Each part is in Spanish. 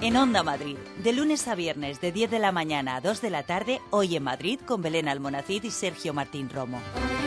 En Onda Madrid, de lunes a viernes de 10 de la mañana a 2 de la tarde, Hoy en Madrid con Belén Almonacid y Sergio Martín Romo.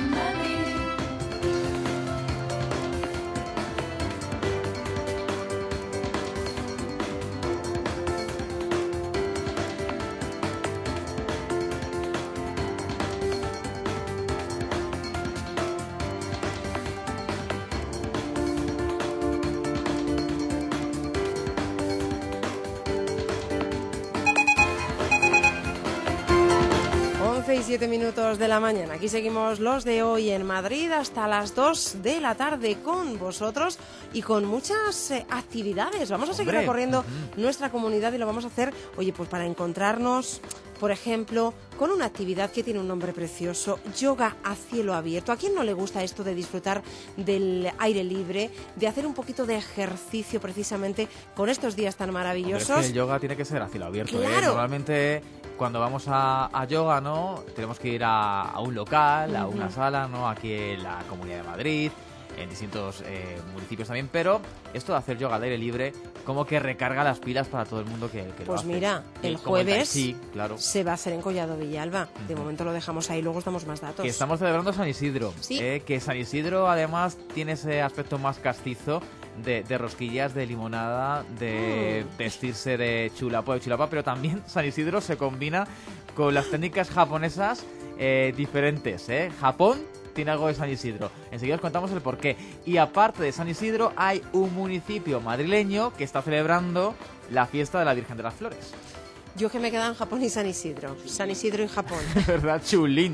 Y 7 minutos de la mañana. Aquí seguimos los de Hoy en Madrid hasta las 2 de la tarde con vosotros y con muchas actividades. Vamos a seguir recorriendo nuestra comunidad y lo vamos a hacer, oye, pues para encontrarnos, por ejemplo, con una actividad que tiene un nombre precioso, yoga a cielo abierto. ¿A quién no le gusta esto de disfrutar del aire libre, de hacer un poquito de ejercicio precisamente con estos días tan maravillosos? Hombre, es que el yoga tiene que ser a cielo abierto, ¡Claro! Normalmente cuando vamos a yoga, ¿no? Tenemos que ir a un local, a una sala, ¿no? Aquí en la Comunidad de Madrid, en distintos municipios también, pero esto de hacer yoga al aire libre como que recarga las pilas para todo el mundo que lo pues hace. Mira, el jueves sí, claro. se va a hacer en Collado Villalba. De momento lo dejamos ahí, luego os damos más datos. Que estamos celebrando San Isidro, ¿Sí? Que San Isidro además tiene ese aspecto más castizo de rosquillas, de limonada, de vestirse de chulapa, pero también San Isidro se combina con las técnicas japonesas diferentes, Japón tiene algo de San Isidro. Enseguida os contamos el porqué. Y aparte de San Isidro, hay un municipio madrileño que está celebrando la fiesta de la Virgen de las Flores. Yo que me quedo en Japón y San Isidro. San Isidro y Japón. ¿Verdad? Chulín.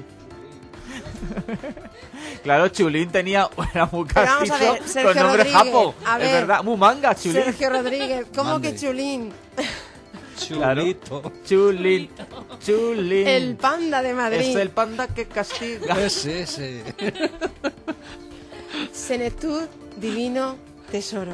Claro, Chulín era muy castizo con nombre Japón. Es verdad, muy manga, Chulín. Sergio Rodríguez, ¿cómo que Chulín? Chulito. Claro. Chulín. El panda de Madrid. Es el panda que castiga. Ese. Senectud, divino, tesoro.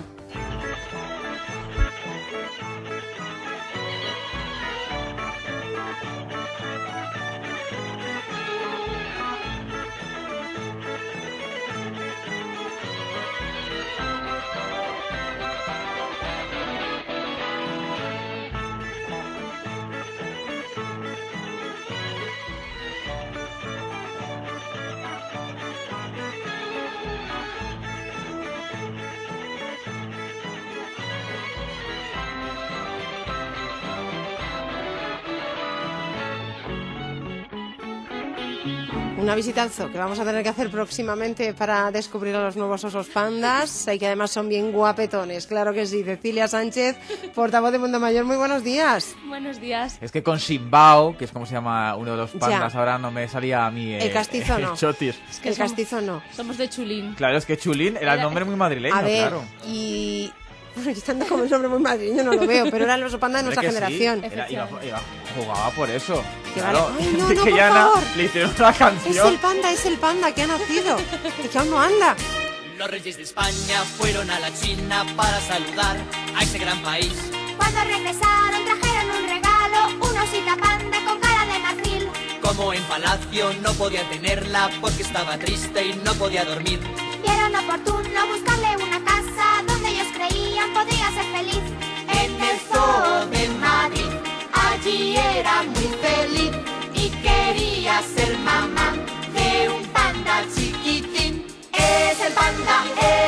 Una visita al zoo que vamos a tener que hacer próximamente para descubrir a los nuevos osos pandas y que además son bien guapetones. Claro que sí. Cecilia Sánchez, portavoz de Mundo Mayor, muy buenos días. Buenos días. Es que con Shimbao, que es como se llama uno de los pandas, ahora no me salía a mí el castizo no. El chotis. Es que el castizo no. Somos de Chulín. Claro, es que Chulín era el nombre muy madrileño, a ver, claro. Y bueno, yo tanto como el nombre muy madrileño no lo veo, pero era el oso panda de nuestra generación. Sí, jugaba por eso. Que claro, vale. Ay, no, que por Yana favor. le hicieron una canción. Es el panda que ha nacido y que aún no anda. Los reyes de España fueron a la China para saludar a ese gran país. Cuando regresaron trajeron un regalo, una osita panda con cara de marfil. Como en palacio no podía tenerla porque estaba triste y no podía dormir. Vieron oportuno buscarle una casa donde ellos creían podría ser feliz. En el zoo de Madrid, allí era muy feliz y quería ser mamá de un panda chiquitín. Es el panda,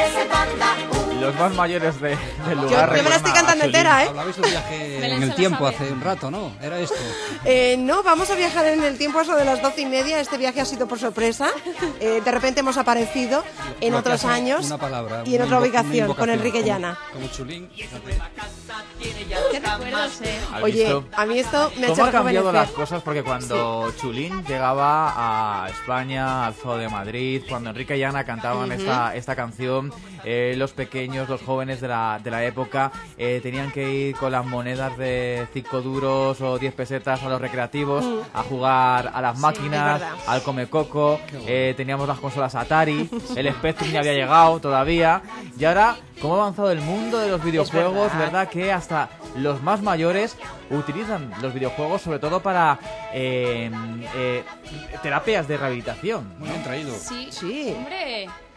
Los más mayores del lugar. Yo me la estoy cantando entera, ¿eh? Hablabais de un viaje en el tiempo hace un rato, ¿no? ¿Era esto? No, vamos a viajar en el tiempo, eso de las 12:30. Este viaje ha sido por sorpresa. De repente hemos aparecido en otros años una palabra, y en otra ubicación, una con Enrique Llana. Como Chulín. ¿Qué recuerdos, Oye, a mí esto me ha hecho ¿Cómo han cambiado rejuvenecer? las cosas? Porque cuando Chulín llegaba a España, al Zoo de Madrid, cuando Enrique y Llana cantaban esta canción, los pequeños, los jóvenes de la época tenían que ir con las monedas de 5 duros o 10 pesetas a los recreativos a jugar a las máquinas, al Comecoco, teníamos las consolas Atari, el Spectrum ya había llegado todavía, y ahora, ¿cómo ha avanzado el mundo de los videojuegos? ¿Verdad? Que hasta los más mayores utilizan los videojuegos sobre todo para terapias de rehabilitación. Muy bien traído. Sí. Hombre,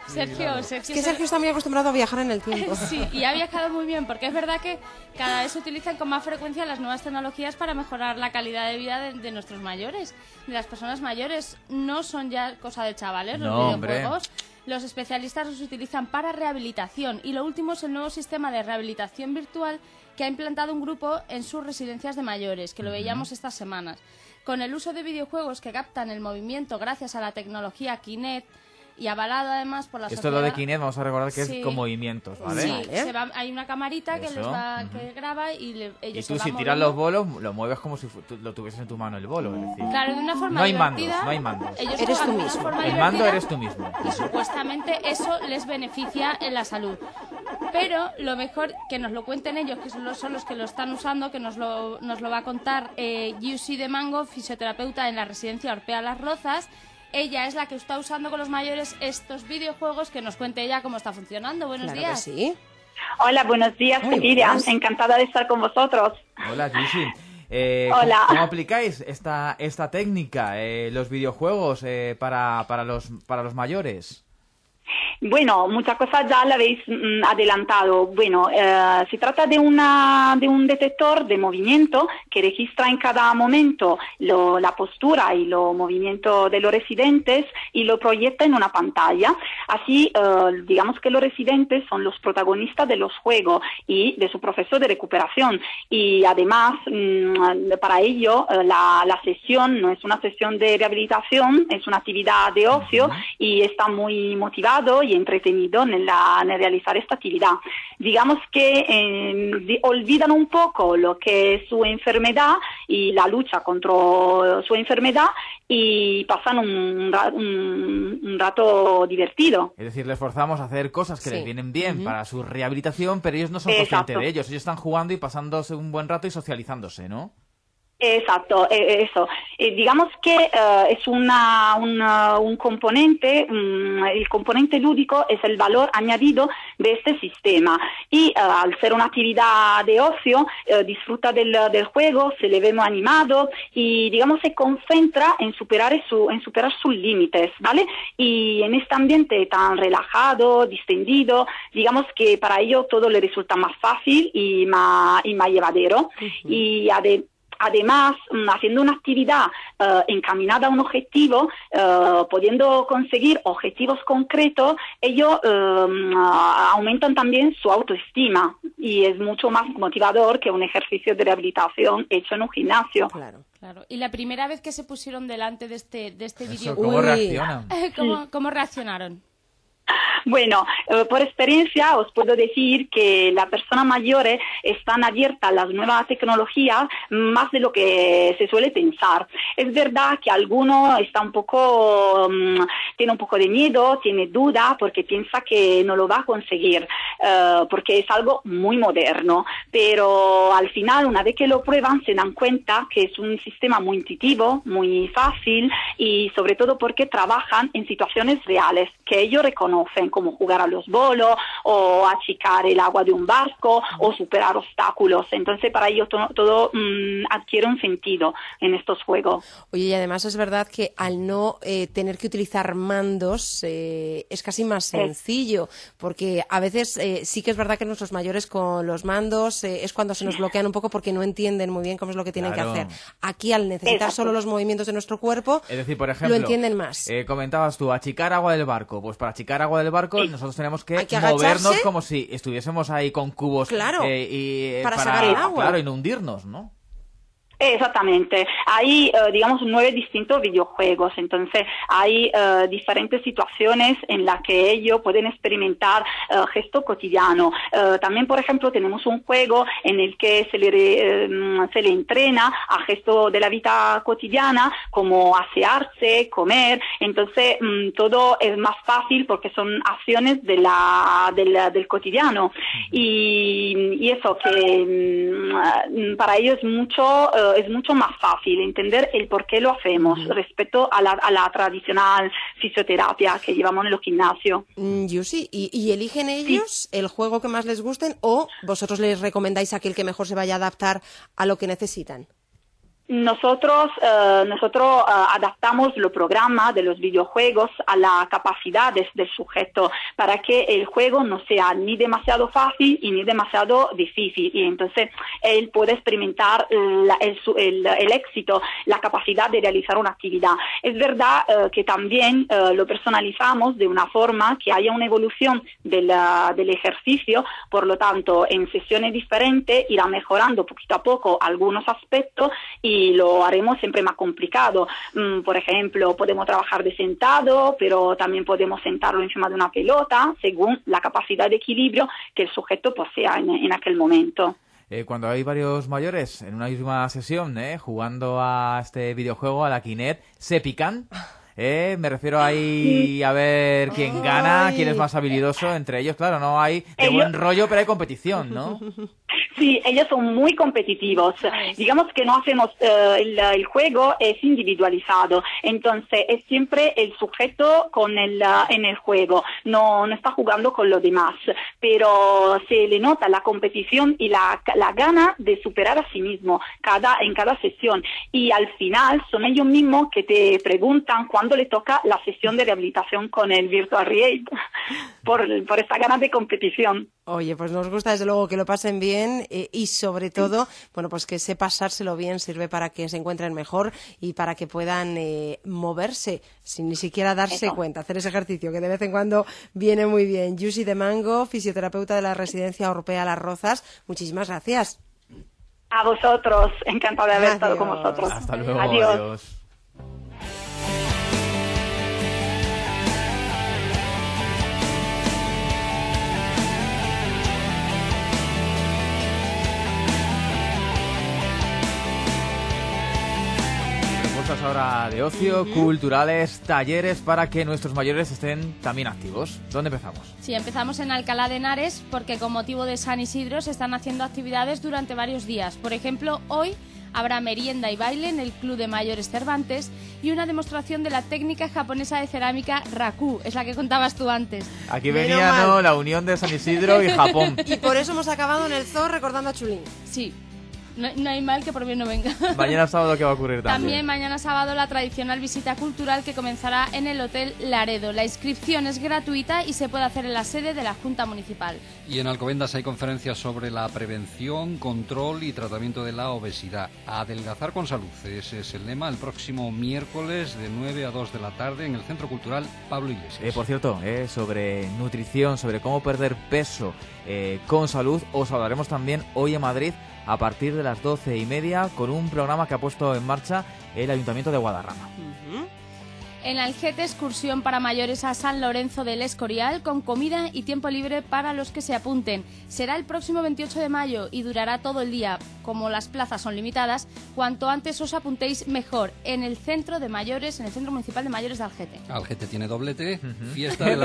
Sergio, Es que Sergio está muy acostumbrado a viajar en el tiempo. Sí, y ha viajado muy bien, porque es verdad que cada vez se utilizan con más frecuencia las nuevas tecnologías para mejorar la calidad de vida de nuestros mayores, de las personas mayores. No son ya cosa de chavales los videojuegos. Los especialistas los utilizan para rehabilitación, y lo último es el nuevo sistema de rehabilitación virtual que ha implantado un grupo en sus residencias de mayores, que lo veíamos estas semanas. Con el uso de videojuegos que captan el movimiento gracias a la tecnología Kinect, y avalado además por la sociedad. Esto de Kinect, vamos a recordar que es con movimientos, ¿vale? Sí, hay una camarita que que graba y ellos tú si tiras los bolos, lo mueves como si lo tuvieses en tu mano el bolo, es decir. Claro, de una forma divertida. No hay mandos. Ellos eres tú mismo. El mando eres tú mismo. Y supuestamente eso les beneficia en la salud. Pero lo mejor que nos lo cuenten ellos, que son los que lo están usando, que nos lo va a contar Yusi de Mango, fisioterapeuta en la residencia Orpea Las Rozas. Ella es la que está usando con los mayores estos videojuegos, que nos cuente ella cómo está funcionando. Buenos días. Que sí. Hola, buenos días, Miriam. Encantada de estar con vosotros. Hola, Yusi. Hola. ¿Cómo aplicáis esta técnica, los videojuegos para los mayores? Bueno, muchas cosas ya la habéis adelantado. Bueno, se trata de un detector de movimiento que registra en cada momento la postura y los movimientos de los residentes y lo proyecta en una pantalla. Así, digamos que los residentes son los protagonistas de los juegos y de su proceso de recuperación. Y además, para ello, la sesión no es una sesión de rehabilitación, es una actividad de ocio y está muy motivado y entretenido en realizar esta actividad. Digamos que olvidan un poco lo que es su enfermedad y la lucha contra su enfermedad y pasan un rato divertido. Es decir, les forzamos a hacer cosas que les vienen bien para su rehabilitación, pero ellos no son conscientes de ellos. Ellos están jugando y pasándose un buen rato y socializándose, ¿no? Exacto, eso. Digamos que es un componente, el componente lúdico es el valor añadido de este sistema y al ser una actividad de ocio disfruta del juego, se le ve muy animado y digamos se concentra en superar sus límites, ¿vale? Y en este ambiente tan relajado, distendido, digamos que para ello todo le resulta más fácil y más llevadero. Y además, haciendo una actividad encaminada a un objetivo, pudiendo conseguir objetivos concretos, ellos aumentan también su autoestima y es mucho más motivador que un ejercicio de rehabilitación hecho en un gimnasio. Claro. Y la primera vez que se pusieron delante de este video, ¿cómo reaccionan? ¿Cómo reaccionaron? Bueno, por experiencia os puedo decir que las personas mayores están abiertas a las nuevas tecnologías más de lo que se suele pensar. Es verdad que alguno está tiene un poco de miedo, tiene duda porque piensa que no lo va a conseguir, porque es algo muy moderno. Pero al final, una vez que lo prueban, se dan cuenta que es un sistema muy intuitivo, muy fácil y sobre todo porque trabajan en situaciones reales que ellos reconocen, como jugar a los bolos o achicar el agua de un barco o superar obstáculos. Entonces para ellos todo adquiere un sentido en estos juegos. Oye, y además es verdad que al no tener que utilizar mandos es casi más sencillo, porque a veces sí que es verdad que nuestros mayores con los mandos es cuando se nos bloquean un poco porque no entienden muy bien cómo es lo que tienen que hacer. Aquí al necesitar solo los movimientos de nuestro cuerpo, es decir, por ejemplo, lo entienden más. Comentabas tú, achicar agua del barco. Pues para achicar agua del barco nosotros tenemos que movernos agacharse, como si estuviésemos ahí con cubos para sacar el agua. Claro, y no hundirnos, ¿no? Exactamente. Hay, digamos, 9 distintos videojuegos. Entonces, hay diferentes situaciones en las que ellos pueden experimentar gestos cotidianos. También, por ejemplo, tenemos un juego en el que se le entrena a gestos de la vida cotidiana, como asearse, comer. Entonces, todo es más fácil porque son acciones del cotidiano. Y eso, que para ellos es mucho más fácil entender el por qué lo hacemos respecto a la tradicional fisioterapia que llevamos en los gimnasios. Yusi, ¿y eligen ellos el juego que más les gusten o vosotros les recomendáis aquel que mejor se vaya a adaptar a lo que necesitan? Nosotros adaptamos los programas de los videojuegos a las capacidades del sujeto para que el juego no sea ni demasiado fácil y ni demasiado difícil, y entonces él puede experimentar el éxito, la capacidad de realizar una actividad. Es verdad que también lo personalizamos de una forma que haya una evolución del ejercicio, por lo tanto en sesiones diferentes irá mejorando poquito a poco algunos aspectos y lo haremos siempre más complicado. Por ejemplo, podemos trabajar de sentado, pero también podemos sentarlo encima de una pelota, según la capacidad de equilibrio que el sujeto posea en aquel momento. Cuando hay varios mayores en una misma sesión, jugando a este videojuego, a la Kinect, ¿se pican? Me refiero ahí a ver quién gana, quién es más habilidoso entre ellos. Claro, no hay de buen rollo, pero hay competición, ¿no? Sí, ellos son muy competitivos. Digamos que no hacemos, el juego es individualizado, entonces es siempre el sujeto en el juego, no está jugando con los demás, pero se le nota la competición y la gana de superar a sí mismo en cada sesión, y al final son ellos mismos que te preguntan cuándo le toca la sesión de rehabilitación con el Virtual Reality por esta gana de competición. Oye, pues nos gusta desde luego que lo pasen bien y sobre todo, bueno, pues que ese pasárselo bien sirve para que se encuentren mejor y para que puedan moverse sin ni siquiera darse cuenta, hacer ese ejercicio que de vez en cuando viene muy bien. Yusi de Mango, fisioterapeuta de la Residencia Europea Las Rozas, muchísimas gracias. A vosotros, encantada de haber estado con vosotros. Hasta luego, adiós. Ahora de ocio, culturales, talleres para que nuestros mayores estén también activos. ¿Dónde empezamos? Sí, empezamos en Alcalá de Henares porque con motivo de San Isidro se están haciendo actividades durante varios días. Por ejemplo, hoy habrá merienda y baile en el Club de Mayores Cervantes y una demostración de la técnica japonesa de cerámica Raku, es la que contabas tú antes. Aquí venía, ¿no?, la unión de San Isidro y Japón. Y por eso hemos acabado en el zoo recordando a Chulín. Sí. No hay mal que por bien no venga. Mañana sábado, ¿qué va a ocurrir también? También mañana sábado la tradicional visita cultural que comenzará en el Hotel Laredo. La inscripción es gratuita y se puede hacer en la sede de la Junta Municipal. Y en Alcobendas hay conferencias sobre la prevención, control y tratamiento de la obesidad. Adelgazar con salud, ese es el lema, el próximo miércoles de 9 a 2 de la tarde en el Centro Cultural Pablo Iglesias. Por cierto, sobre nutrición, sobre cómo perder peso con salud, os hablaremos también hoy en Madrid a partir de las 12:30 con un programa que ha puesto en marcha el Ayuntamiento de Guadarrama. En Algete, excursión para mayores a San Lorenzo del Escorial con comida y tiempo libre para los que se apunten. Será el próximo 28 de mayo y durará todo el día. Como las plazas son limitadas, cuanto antes os apuntéis mejor. En el Centro de Mayores, en el Centro Municipal de Mayores de Algete. Algete tiene doblete, fiesta de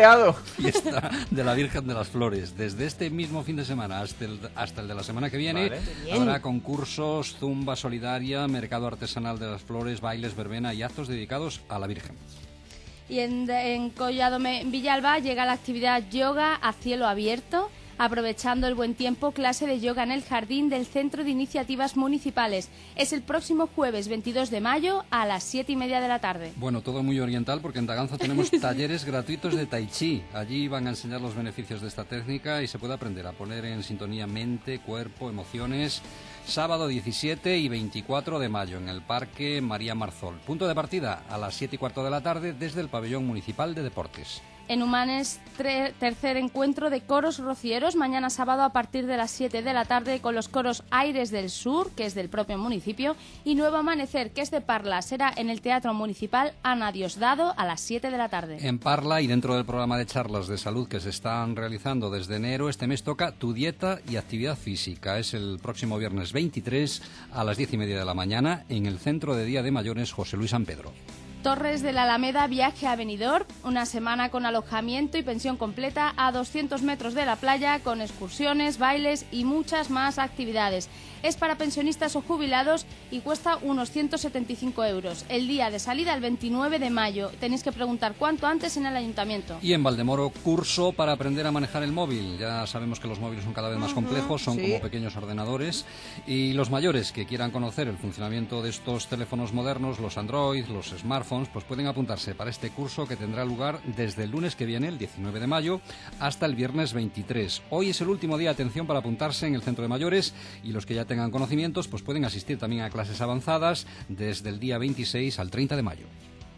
la Virgen de las Flores. Desde este mismo fin de semana hasta el de la semana que viene, habrá concursos, zumba solidaria, mercado artesanal de las flores, bailes, verbena y actos dedicados a la Virgen. Y en Collado Villalba llega la actividad yoga a cielo abierto. Aprovechando el buen tiempo, clase de yoga en el jardín del Centro de Iniciativas Municipales. Es el próximo jueves 22 de mayo a las 7:30 de la tarde. Bueno, todo muy oriental porque en Taganzo tenemos talleres gratuitos de Tai Chi. Allí van a enseñar los beneficios de esta técnica y se puede aprender a poner en sintonía mente, cuerpo, emociones. Sábado 17 y 24 de mayo en el Parque María Marzol. Punto de partida a las 7:15 de la tarde desde el Pabellón Municipal de Deportes. En Humanes, tercer encuentro de coros rocieros, mañana sábado a partir de las 7 de la tarde con los coros Aires del Sur, que es del propio municipio, y Nuevo Amanecer, que es de Parla. Será en el Teatro Municipal Ana Diosdado a las 7 de la tarde. En Parla y dentro del programa de charlas de salud que se están realizando desde enero, este mes toca Tu Dieta y Actividad Física. Es el próximo viernes 23 a las 10:30 de la mañana en el Centro de Día de Mayores José Luis San Pedro. Torres de la Alameda, viaje a Benidorm, una semana con alojamiento y pensión completa a 200 metros de la playa, con excursiones, bailes y muchas más actividades. Es para pensionistas o jubilados y cuesta unos 175 euros. El día de salida, el 29 de mayo. Tenéis que preguntar cuánto antes en el ayuntamiento. Y en Valdemoro, curso para aprender a manejar el móvil. Ya sabemos que los móviles son cada vez más complejos, son como pequeños ordenadores. Y los mayores que quieran conocer el funcionamiento de estos teléfonos modernos, los Android, los smartphones, pues pueden apuntarse para este curso que tendrá lugar desde el lunes que viene, el 19 de mayo, hasta el viernes 23. Hoy es el último día de atención para apuntarse en el centro de mayores, y los que ya tengan conocimientos pues pueden asistir también a clases avanzadas desde el día 26 al 30 de mayo.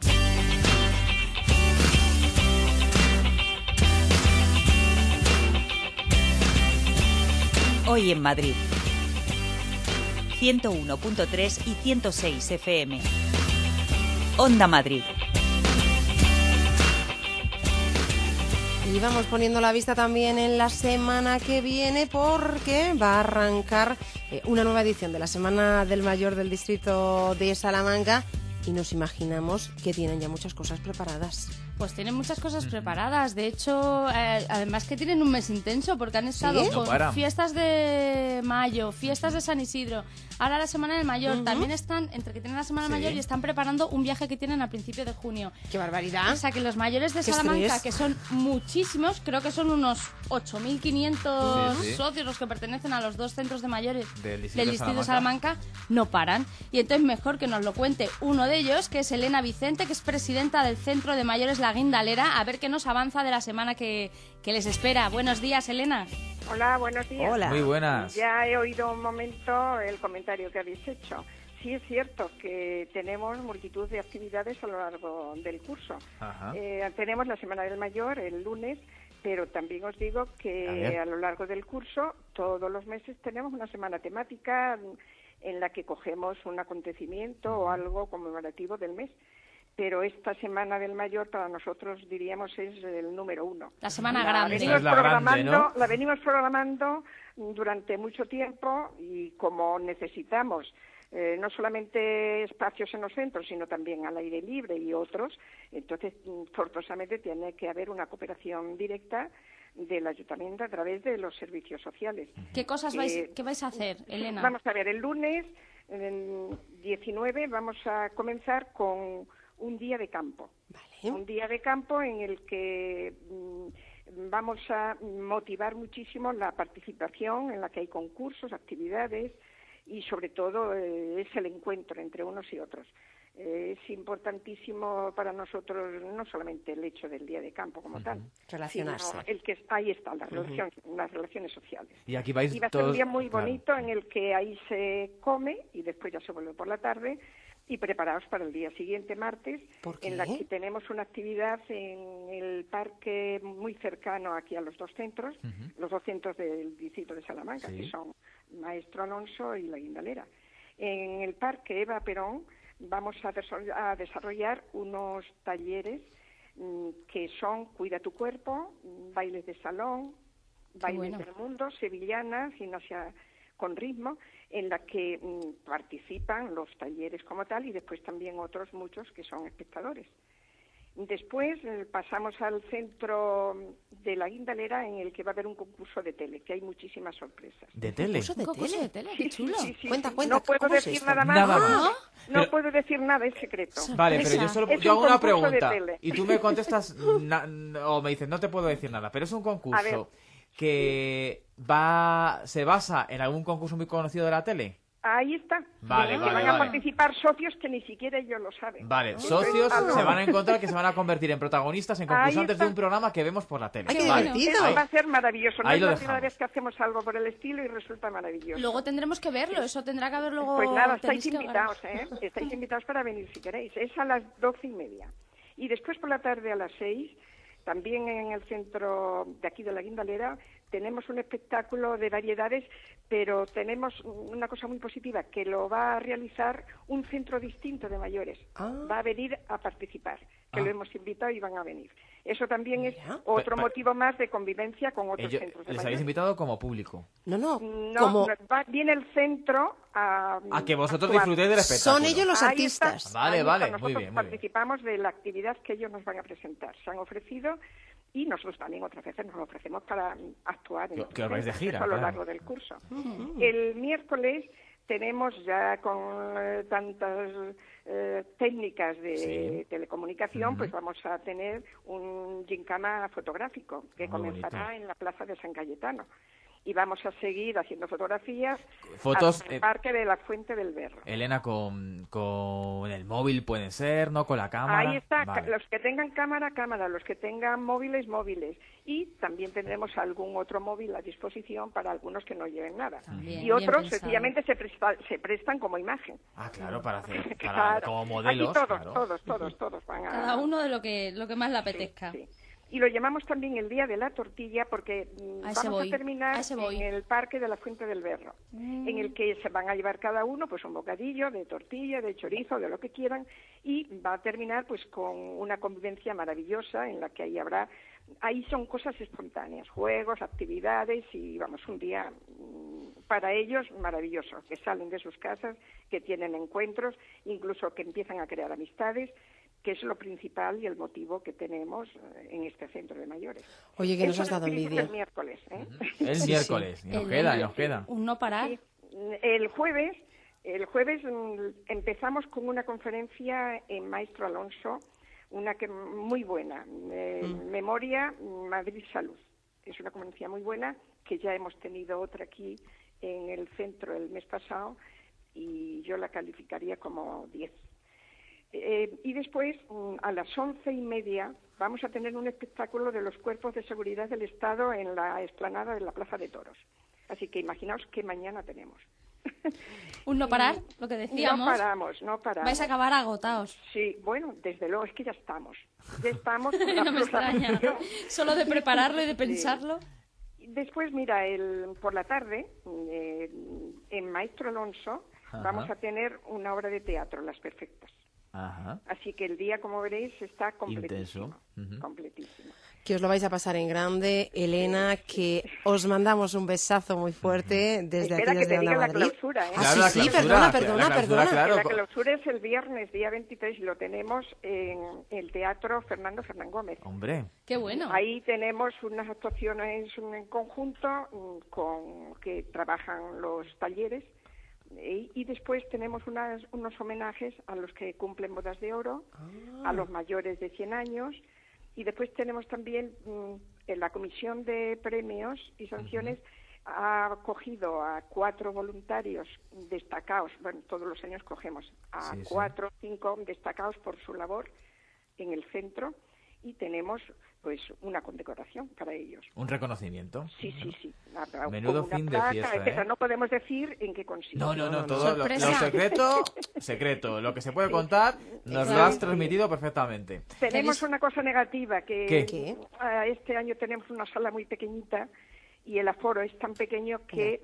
Hoy en Madrid. 101.3 y 106 FM. Onda Madrid. Y vamos poniendo la vista también en la semana que viene, porque va a arrancar una nueva edición de la Semana del Mayor del Distrito de Salamanca, y nos imaginamos que tienen ya muchas cosas preparadas. Pues tienen muchas cosas preparadas. De hecho, además que tienen un mes intenso, porque han estado con fiestas de mayo, fiestas de San Isidro, ahora la Semana del Mayor. También están, entre que tienen la Semana Mayor y están preparando un viaje que tienen a principio de junio. ¡Qué barbaridad! O sea, que los mayores de Salamanca, que son muchísimos, creo que son unos 8.500 socios los que pertenecen a los dos centros de mayores del distrito de Salamanca, no paran. Y entonces mejor que nos lo cuente uno de ellos, que es Elena Vicente, que es presidenta del Centro de Mayores La Guindalera, a ver qué nos avanza de la semana que les espera. Buenos días, Elena. Hola, buenos días. Hola. Muy buenas. Ya he oído un momento el comentario que habéis hecho. Sí es cierto que tenemos multitud de actividades a lo largo del curso. Tenemos la Semana del Mayor el lunes, pero también os digo que a lo largo del curso, todos los meses tenemos una semana temática en la que cogemos un acontecimiento o algo conmemorativo del mes. Pero esta Semana del Mayor para nosotros, diríamos, es el número 1. La semana grande. La venimos programando durante mucho tiempo, y como necesitamos no solamente espacios en los centros, sino también al aire libre y otros, entonces forzosamente tiene que haber una cooperación directa del ayuntamiento a través de los servicios sociales. ¿Qué cosas vais a hacer, Elena? Vamos a ver, el lunes 19 vamos a comenzar con un día de campo. Un día de campo en el que vamos a motivar muchísimo la participación, en la que hay concursos, actividades, y sobre todo es el encuentro entre unos y otros. Es importantísimo para nosotros no solamente el hecho del día de campo como tal, relacionarse, sino el que ahí están las relaciones sociales. Y aquí vais va a ser un día muy bonito en el que ahí se come y después ya se vuelve por la tarde, y preparados para el día siguiente, martes, en la que tenemos una actividad en el parque muy cercano aquí a los dos centros, los dos centros del distrito de Salamanca, que son Maestro Alonso y La Guindalera. En el parque Eva Perón vamos a desarrollar unos talleres que son Cuida tu cuerpo, bailes de salón, bailes del mundo, sevillanas, gimnasia con ritmo, en la que participan los talleres como tal, y después también otros muchos que son espectadores. Después pasamos al centro de La Guindalera, en el que va a haber un concurso de tele, que hay muchísimas sorpresas. ¿De tele? ¿Un concurso de tele? ¡Qué chulo! Sí. Cuenta. No puedo decir nada más. No puedo decir nada, es secreto. Vale, pero yo hago una pregunta y tú me contestas o me dices, no te puedo decir nada, pero es un concurso que se basa en algún concurso muy conocido de la tele. Ahí está. Vale. Van a participar socios que ni siquiera ellos lo saben. Vale, socios se van a encontrar que se van a convertir en protagonistas, en concursantes de un programa que vemos por la tele. ¡Qué divertido! Eso va a ser maravilloso. No Ahí es lo la primera dejamos. vez que hacemos algo por el estilo y resulta maravilloso. Luego tendremos que verlo, eso tendrá que haber luego... Pues nada, estáis invitados, Estáis invitados para venir si queréis. Es a las 12:30. Y después por la tarde a las 6, también en el centro de aquí de La Guindalera, tenemos un espectáculo de variedades, pero tenemos una cosa muy positiva, que lo va a realizar un centro distinto de mayores. Va a venir a participar. que lo hemos invitado y van a venir. Eso también es otro motivo más de convivencia con otros centros de ¿Les mayores. habéis invitado como público? No, viene el centro a que vosotros actuar. disfrutéis del espectáculo. Son ellos los Ahí artistas. está, Vale, ahí vale, está. muy Nosotros bien, muy bien. participamos de la actividad que ellos nos van a presentar. Se han ofrecido y nosotros también otras veces nos lo ofrecemos para actuar en Que os vais de gira, a lo claro. largo del curso. El miércoles tenemos ya con tantas técnicas de telecomunicación, pues vamos a tener un gincana fotográfico que comenzará en la Plaza de San Cayetano. Y vamos a seguir haciendo fotografías Fotos, hasta el Parque de la Fuente del Berro. Elena, con el móvil pueden ser, ¿no? Con la cámara. Ahí está, Vale. los que tengan cámara, los que tengan móviles. Y también tendremos algún otro móvil a disposición para algunos que no lleven nada. Bien, y otros bien sencillamente se prestan como imagen. Ah, claro, para hacer Claro. como modelos. Aquí claro. todos van a... Cada uno de lo que más le apetezca. Sí. Y lo llamamos también el Día de la Tortilla porque vamos a terminar en el Parque de la Fuente del Berro, en el que se van a llevar cada uno pues un bocadillo de tortilla, de chorizo, de lo que quieran, y va a terminar pues con una convivencia maravillosa en la que ahí son cosas espontáneas, juegos, actividades y vamos, un día para ellos maravilloso, que salen de sus casas, que tienen encuentros, incluso que empiezan a crear amistades, que es lo principal y el motivo que tenemos en este centro de mayores. Oye, que nos has dado envidia. El miércoles, ¿eh? El miércoles, nos queda. Un no parar. Sí. El jueves empezamos con una conferencia en Maestro Alonso, una que muy buena, Memoria Madrid Salud. Es una conferencia muy buena, que ya hemos tenido otra aquí en el centro el mes pasado y yo la calificaría como 10. Y después, a las 11:30, vamos a tener un espectáculo de los cuerpos de seguridad del Estado en la explanada de la Plaza de Toros. Así que imaginaos qué mañana tenemos. Un no parar, lo que decíamos. No paramos. Vais a acabar agotados. Sí, bueno, desde luego, es que ya estamos. No me extraña. Solo de prepararlo y de pensarlo. Sí. Después, mira, por la tarde, en Maestro Alonso, vamos a tener una obra de teatro, Las Perfectas. Ajá. Así que el día, como veréis, está completísimo. Intenso. Completísimo. Que os lo vais a pasar en grande, Elena, que os mandamos un besazo muy fuerte desde Espera, aquí, que desde te diga Onda la Madrid. clausura, ¿eh? Claro, la sí, clausura, perdona. claro. La clausura es el viernes, día 23, y lo tenemos en el Teatro Fernando Fernán Gómez. Hombre. Qué bueno. Ahí tenemos unas actuaciones en conjunto que trabajan los talleres. Y después tenemos unos homenajes a los que cumplen bodas de oro, a los mayores de 100 años, y después tenemos también en la comisión de premios y sanciones ha acogido a 4 voluntarios destacados, bueno, todos los años cogemos a 4 o 5 destacados por su labor en el centro, y tenemos pues una condecoración para ellos. Un reconocimiento. Sí. Menudo una fin de placa, fiesta, etcétera. No podemos decir en qué consiste. No, todo lo secreto. Lo que se puede contar, nos lo has transmitido perfectamente. Tenemos una cosa negativa, que ¿Qué? Este año tenemos una sala muy pequeñita y el aforo es tan pequeño que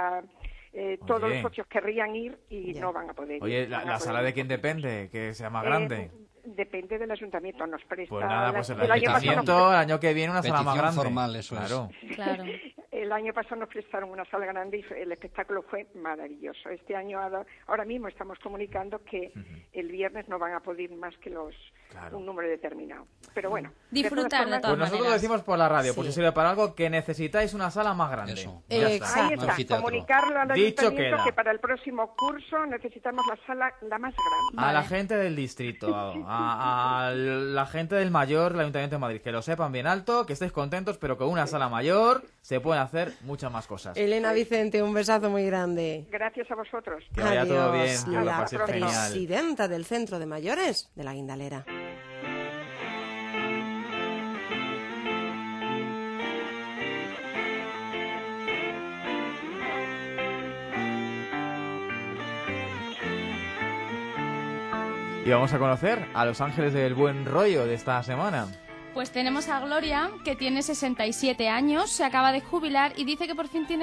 todos los socios querrían ir y no van a poder ir. Oye, ¿la sala de quién depende? ¿Que sea más grande? Depende del ayuntamiento, nos presta... Pues nada, pues el año ayuntamiento, el año que viene una sala más grande. Formal, eso claro. Claro. El año pasado nos prestaron una sala grande y el espectáculo fue maravilloso. Este año, ahora mismo estamos comunicando que el viernes no van a poder ir más que un número determinado. Pero bueno. Disfrutar de todas Pues nosotros lo decimos por la radio, por si sirve para algo, que necesitáis una sala más grande. Eso. Ya está. Ahí está, comunicarlo al Dicho ayuntamiento queda. que para el próximo curso necesitamos la sala la más grande. A la gente del distrito, a la gente del mayor, del Ayuntamiento de Madrid, que lo sepan bien alto, que estéis contentos, pero con una sala mayor se pueden hacer muchas más cosas. Elena Vicente, un besazo muy grande. Gracias a vosotros. Que vaya todo bien, que lo la paséis genial. presidenta del Centro de Mayores de la Guindalera. Y vamos a conocer a los ángeles del buen rollo de esta semana. Pues tenemos a Gloria, que tiene 67 años, se acaba de jubilar y dice que por fin tiene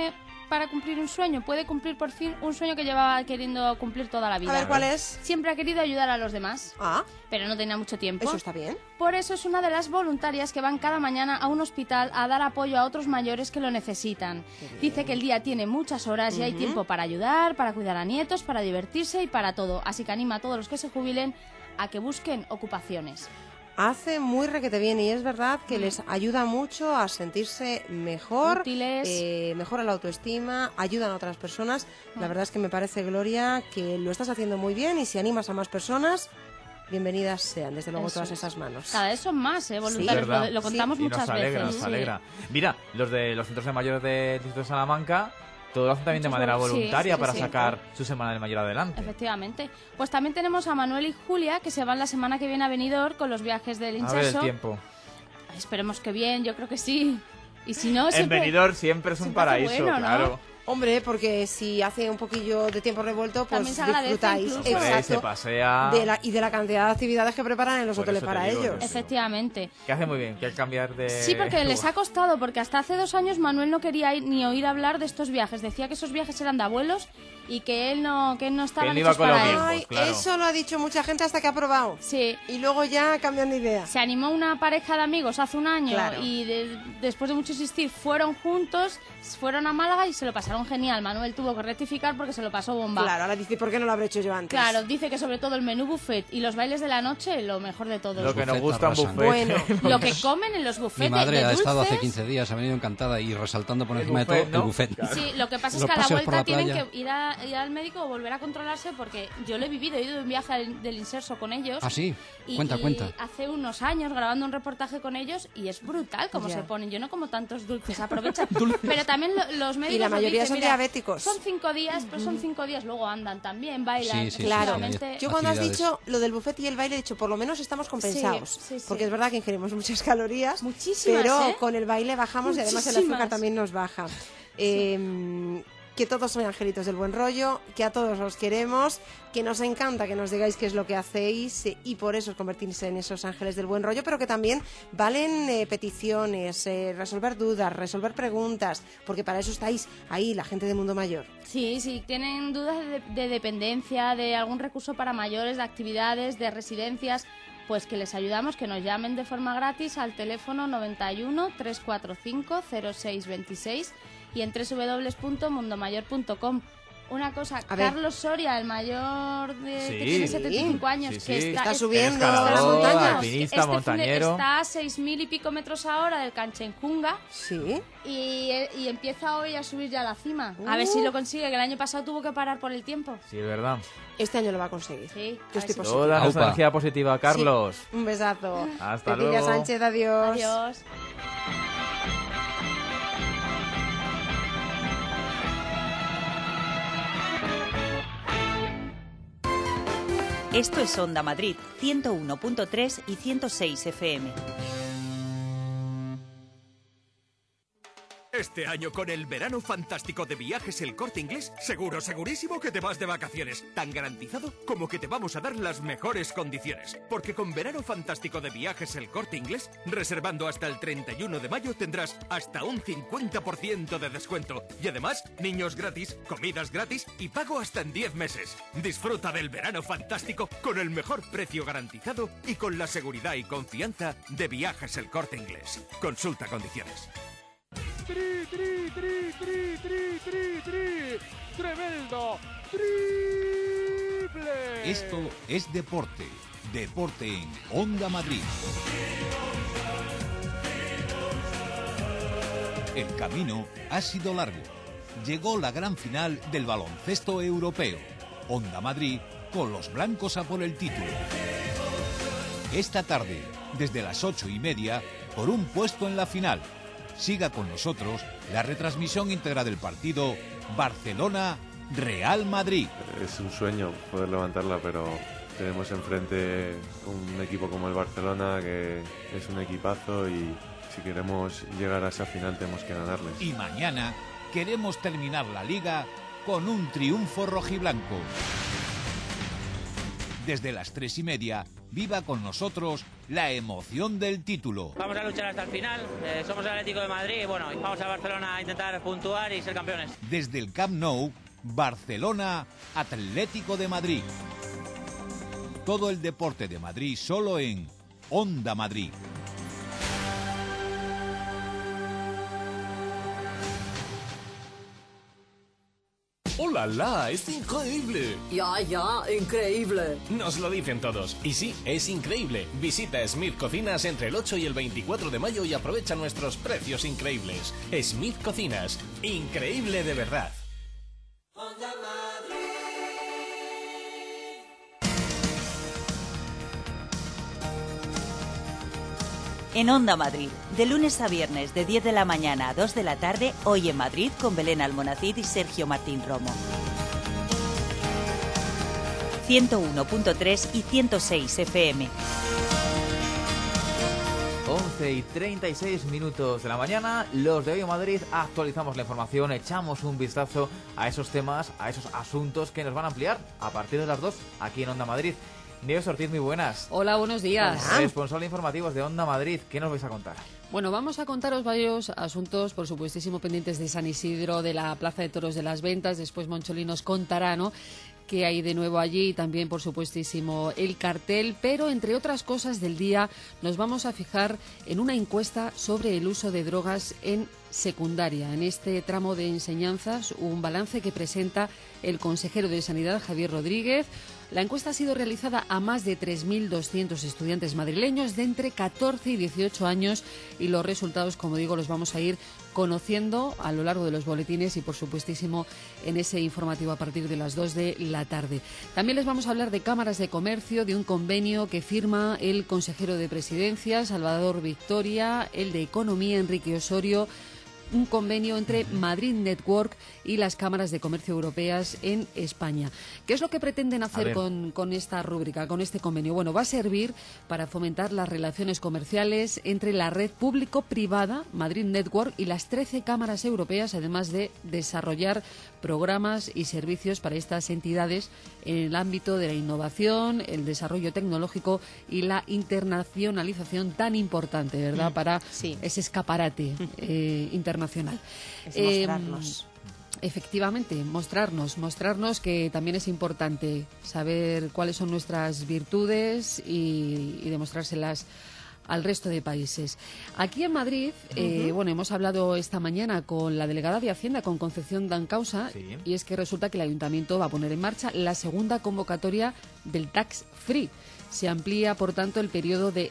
para cumplir un sueño, puede cumplir por fin un sueño que llevaba queriendo cumplir toda la vida. A ver, ¿cuál es? Siempre ha querido ayudar a los demás, pero no tenía mucho tiempo. Eso está bien. Por eso es una de las voluntarias que van cada mañana a un hospital a dar apoyo a otros mayores que lo necesitan. Dice que el día tiene muchas horas y hay tiempo para ayudar, para cuidar a nietos, para divertirse y para todo. Así que anima a todos los que se jubilen a que busquen ocupaciones. Hace muy requete bien y es verdad que les ayuda mucho a sentirse mejor, mejora la autoestima, ayudan a otras personas. La verdad es que me parece, Gloria, que lo estás haciendo muy bien y si animas a más personas, bienvenidas sean, desde luego, todas esas manos. Cada vez son más, voluntarios, sí, lo contamos muchas veces. Nos alegra. Mira, los de los centros de mayores del Distrito de Salamanca, todo lo hacen también de manera voluntaria para sacar su semana del mayor adelante. Efectivamente. Pues también tenemos a Manuel y Julia, que se van la semana que viene a Benidorm con los viajes del Inserso. A ver el tiempo. Esperemos que bien, yo creo que sí. Y si no, en Benidorm siempre es un paraíso, bueno, claro. ¿no? Hombre, porque si hace un poquillo de tiempo revuelto, pues también se disfrutáis. Exacto. Se pasea. De la cantidad de actividades que preparan en los hoteles para ellos. Efectivamente. Que hace muy bien, que hay que cambiar de... Sí, porque les ha costado, porque hasta hace 2 años Manuel no quería ni oír hablar de estos viajes. Decía que esos viajes eran de abuelos y que él no estaba hechos para él. Ay, claro. Eso lo ha dicho mucha gente hasta que ha probado. Sí. Y luego ya cambian de idea. Se animó una pareja de amigos hace un año y después de mucho insistir fueron juntos, fueron a Málaga y se lo pasaron genial. Manuel tuvo que rectificar porque se lo pasó bomba. Claro, ahora dice, ¿por qué no lo habré hecho yo antes? Claro, dice que sobre todo el menú buffet y los bailes de la noche, lo mejor de todo. Lo que nos gusta un buffet. Bueno, lo que comen en los buffets. Mi madre ha dulces. estado hace 15 días, ha venido encantada y resaltando por encima de todo el buffet. Claro. Sí, lo que pasa es que a la vuelta tienen que ir al médico o volver a controlarse porque yo lo he vivido, he ido de un viaje del Inserso con ellos. Ah, sí, cuenta. Hace unos años grabando un reportaje con ellos y es brutal cómo se ponen. Yo no como tantos dulces, aprovechan. Pero también los médicos. Y la mayoría son diabéticos. Son 5 días, pero son 5 días, luego andan también, bailan. Sí, claro. Sí, yo cuando has dicho lo del buffet y el baile he dicho, por lo menos estamos compensados. Sí. Porque es verdad que ingerimos muchas calorías. Muchísimas, pero con el baile bajamos y además el azúcar también nos baja. Que todos son angelitos del buen rollo, que a todos os queremos, que nos encanta que nos digáis qué es lo que hacéis y por eso os convertirse en esos ángeles del buen rollo, pero que también valen peticiones, resolver dudas, resolver preguntas, porque para eso estáis ahí, la gente de Mundo Mayor. Sí, tienen dudas de dependencia, de algún recurso para mayores, de actividades, de residencias, pues que les ayudamos, que nos llamen de forma gratis al teléfono 91 345 0626 y en www.mundomayor.com. Una cosa, Carlos Soria, el mayor que tiene 75 años, que está subiendo las montañas, alpinista, montañero. Está a 6.000 y pico metros ahora del Canchenjunga. Sí. Y empieza hoy a subir ya a la cima. A ver si lo consigue, que el año pasado tuvo que parar por el tiempo. Sí, es verdad. Este año lo va a conseguir. Sí. Yo estoy positiva. Toda nuestra energía positiva, Carlos. Sí. Un besazo. Hasta Cecilia luego. Sánchez, adiós. Adiós. Esto es Onda Madrid, 101.3 y 106 FM. Este año con el verano fantástico de Viajes El Corte Inglés, segurísimo que te vas de vacaciones. Tan garantizado como que te vamos a dar las mejores condiciones. Porque con verano fantástico de Viajes El Corte Inglés, reservando hasta el 31 de mayo tendrás hasta un 50% de descuento. Y además, niños gratis, comidas gratis y pago hasta en 10 meses. Disfruta del verano fantástico con el mejor precio garantizado y con la seguridad y confianza de Viajes El Corte Inglés. Consulta condiciones. ¡Tremendo! ¡Triple! Esto es deporte. Deporte en Onda Madrid. El camino ha sido largo. Llegó la gran final del baloncesto europeo. Onda Madrid con los blancos a por el título. Esta tarde, desde las 8:30, por un puesto en la final. Siga con nosotros la retransmisión íntegra del partido Barcelona-Real Madrid. Es un sueño poder levantarla, pero tenemos enfrente un equipo como el Barcelona, que es un equipazo y si queremos llegar a esa final tenemos que ganarles. Y mañana queremos terminar la Liga con un triunfo rojiblanco. Desde las 3:30, viva con nosotros la emoción del título. Vamos a luchar hasta el final, somos el Atlético de Madrid y bueno, vamos a Barcelona a intentar puntuar y ser campeones. Desde el Camp Nou, Barcelona, Atlético de Madrid. Todo el deporte de Madrid solo en Onda Madrid. ¡Oh, la, la! ¡Es increíble! Ya, increíble. Nos lo dicen todos. Y sí, es increíble. Visita Smith Cocinas entre el 8 y el 24 de mayo y aprovecha nuestros precios increíbles. Smith Cocinas. Increíble de verdad. En Onda Madrid, de lunes a viernes de 10 de la mañana a 2 de la tarde, Hoy en Madrid con Belén Almonacid y Sergio Martín Romo. 101.3 y 106 FM. 11:36 de la mañana, los de Hoy en Madrid actualizamos la información, echamos un vistazo a esos temas, a esos asuntos que nos van a ampliar a partir de las 2 aquí en Onda Madrid. Nieves Ortiz, muy buenas. Hola, buenos días. Hola. Responsable informativos de Onda Madrid, ¿qué nos vais a contar? Bueno, vamos a contaros varios asuntos, por supuestísimo, pendientes de San Isidro, de la Plaza de Toros de las Ventas. Después Moncholí nos contará, ¿no?, qué hay de nuevo allí y también, por supuestísimo, el cartel. Pero, entre otras cosas del día, nos vamos a fijar en una encuesta sobre el uso de drogas en secundaria. En este tramo de enseñanzas, un balance que presenta el consejero de Sanidad, Javier Rodríguez. La encuesta ha sido realizada a más de 3.200 estudiantes madrileños de entre 14 y 18 años y los resultados, como digo, los vamos a ir conociendo a lo largo de los boletines y, por supuestísimo, en ese informativo a partir de las 2 de la tarde. También les vamos a hablar de cámaras de comercio, de un convenio que firma el consejero de Presidencia, Salvador Victoria, el de Economía, Enrique Osorio, un convenio entre Madrid Network y las cámaras de comercio europeas en España. ¿Qué es lo que pretenden hacer con esta rúbrica, con este convenio? Bueno, va a servir para fomentar las relaciones comerciales entre la red público-privada Madrid Network y las 13 cámaras europeas, además de desarrollar programas y servicios para estas entidades en el ámbito de la innovación, el desarrollo tecnológico y la internacionalización tan importante, ¿verdad?, para ese escaparate internacional. Es mostrarnos. Efectivamente, mostrarnos que también es importante saber cuáles son nuestras virtudes y demostrárselas al resto de países. Aquí en Madrid, bueno, hemos hablado esta mañana con la delegada de Hacienda, con Concepción Dancausa, y es que resulta que el Ayuntamiento va a poner en marcha la segunda convocatoria del Tax Free. Se amplía, por tanto, el periodo de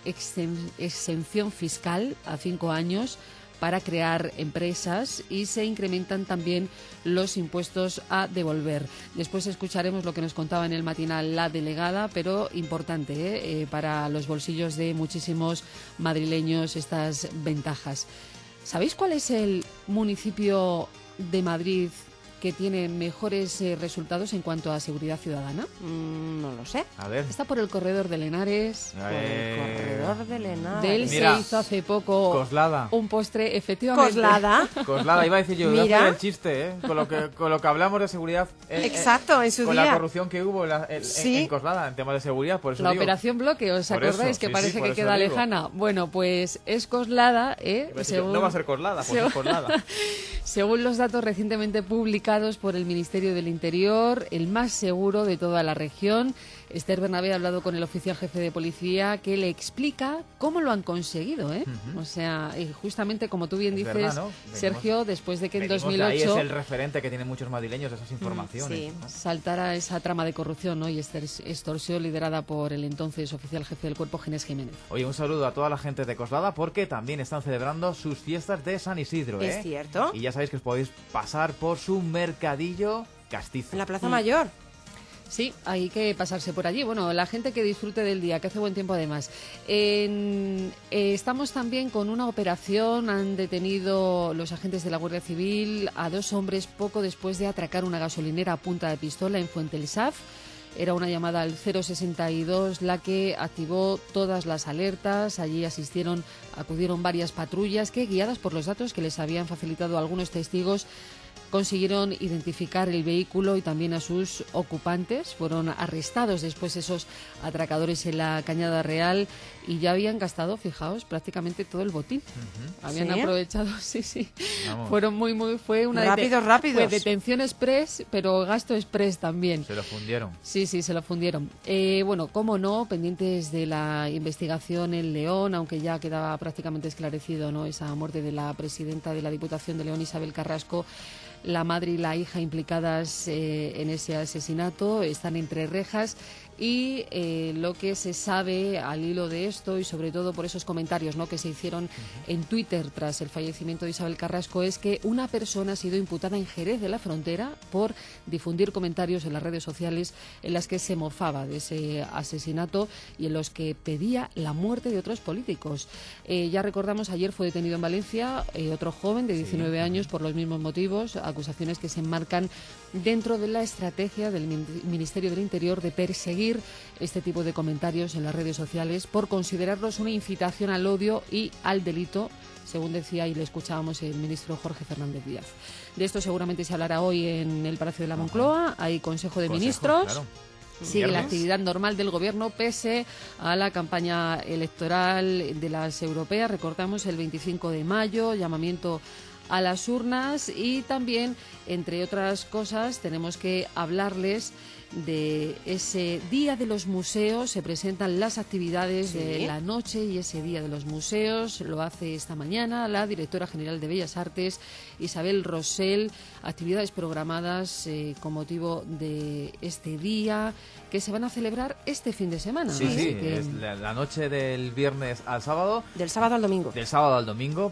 exención fiscal a 5 años para crear empresas y se incrementan también los impuestos a devolver. Después escucharemos lo que nos contaba en el matinal la delegada, pero importante para los bolsillos de muchísimos madrileños estas ventajas. ¿Sabéis cuál es el municipio de Madrid que tiene mejores resultados en cuanto a seguridad ciudadana? No lo sé. A ver. Está por el corredor de Lenares. Por el corredor de Lenares. De él se hizo hace poco Coslada. un postre, efectivamente. Coslada, iba a decir yo, iba a hacer el chiste, con lo que hablamos de seguridad. Exacto, en su con día. la corrupción que hubo en Coslada, en temas de seguridad, por eso la digo. Operación Bloque, ¿os acordáis? Que parece que queda lejana. Bueno, pues es Coslada, no va a ser Coslada, pues es Coslada. Según los datos recientemente publicados por el Ministerio del Interior, el más seguro de toda la región. Esther Bernabé ha hablado con el oficial jefe de policía que le explica cómo lo han conseguido, O sea, justamente como tú bien dices, verdad, ¿no? Sergio, después de que en 2008... Ahí es el referente que tienen muchos madrileños de esas informaciones. Sí, saltara esa trama de corrupción, ¿no? Y esta extorsión liderada por el entonces oficial jefe del cuerpo, Ginés Jiménez. Oye, un saludo a toda la gente de Coslada porque también están celebrando sus fiestas de San Isidro, Es cierto. Y ya sabéis que os podéis pasar por su mercadillo castizo. En la Plaza Mayor. Sí, hay que pasarse por allí. Bueno, la gente que disfrute del día, que hace buen tiempo además. Estamos también con una operación. Han detenido los agentes de la Guardia Civil a 2 hombres poco después de atracar una gasolinera a punta de pistola en Fuente el Saf. Era una llamada al 062 la que activó todas las alertas. Allí acudieron varias patrullas que, guiadas por los datos que les habían facilitado algunos testigos, consiguieron identificar el vehículo y también a sus ocupantes. Fueron arrestados después esos atracadores en la Cañada Real y ya habían gastado, fijaos, prácticamente todo el botín. Habían aprovechado, sí. Vamos. Fueron fue una rápidos. Fue detención express, pero gasto express también. Se lo fundieron. Sí, se lo fundieron. Bueno, cómo no, pendientes de la investigación en León, aunque ya quedaba prácticamente esclarecido, ¿no?, esa muerte de la presidenta de la Diputación de León, Isabel Carrasco. La madre y la hija implicadas en ese asesinato están entre rejas y lo que se sabe al hilo de esto y sobre todo por esos comentarios, ¿no?, que se hicieron en Twitter tras el fallecimiento de Isabel Carrasco es que una persona ha sido imputada en Jerez de la Frontera por difundir comentarios en las redes sociales en las que se mofaba de ese asesinato y en los que pedía la muerte de otros políticos. Ya recordamos, ayer fue detenido en Valencia otro joven de 19 años por los mismos motivos, acusaciones que se enmarcan dentro de la estrategia del Ministerio del Interior de perseguir este tipo de comentarios en las redes sociales por considerarlos una incitación al odio y al delito, según decía y le escuchábamos el ministro Jorge Fernández Díaz. De esto seguramente se hablará hoy en el Palacio de la Moncloa. Hay Consejo de Ministros. Claro. Sigue la actividad normal del Gobierno pese a la campaña electoral de las europeas. Recordamos el 25 de mayo, llamamiento a las urnas y también, entre otras cosas, tenemos que hablarles de ese Día de los Museos. Se presentan las actividades de la noche y ese Día de los Museos lo hace esta mañana la directora general de Bellas Artes, Isabel Rosell. Actividades programadas con motivo de este día que se van a celebrar este fin de semana. Sí, es la noche del viernes al sábado. Del sábado al domingo. Del sábado al domingo.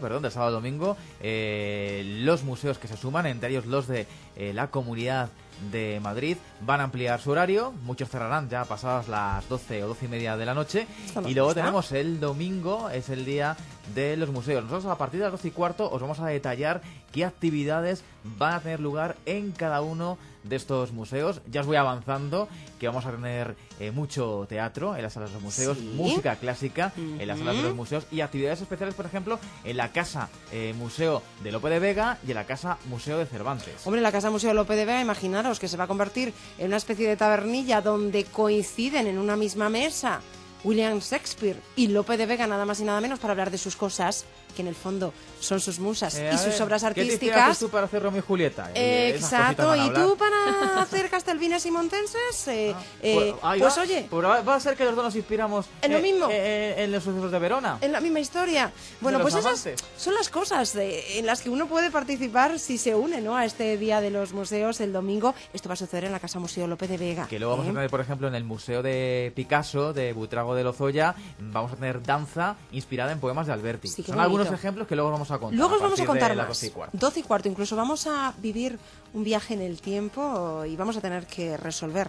Los museos que se suman, entre ellos los de la Comunidad de Madrid, van a ampliar su horario. Muchos cerrarán ya pasadas las 12 o 12 y media de la noche. Y luego tenemos el domingo, es el día de los museos. Nosotros a partir de las 12 y cuarto os vamos a detallar qué actividades van a tener lugar en cada uno de estos museos. Ya os voy avanzando que vamos a tener mucho teatro en las salas de los museos, música clásica en las salas de los museos y actividades especiales, por ejemplo, en la Casa Museo de Lope de Vega y en la Casa Museo de Cervantes. Hombre, la Casa Museo de Lope de Vega, imaginaros que se va a convertir en una especie de tabernilla donde coinciden en una misma mesa William Shakespeare y Lope de Vega, nada más y nada menos, para hablar de sus cosas, que en el fondo son sus musas y sus obras artísticas. ¿Qué te tú para hacer Romeo y Julieta? Exacto, ¿y tú para hacer castelvines y montenses? Pues oye... va a ser que los dos nos inspiramos en lo mismo. En los sucesos de Verona. En la misma historia. Bueno, pues esas son las cosas en las que uno puede participar si se une, ¿no?, a este Día de los Museos el domingo. Esto va a suceder en la Casa Museo Lope de Vega. Que luego vamos a tener, por ejemplo, en el Museo de Picasso, de Buitrago de Lozoya, vamos a tener danza inspirada en poemas de Alberti. Sí, son algunos ejemplos que luego os vamos a contar. Luego os vamos a contar más. 12 y cuarto. Incluso vamos a vivir un viaje en el tiempo y vamos a tener que resolver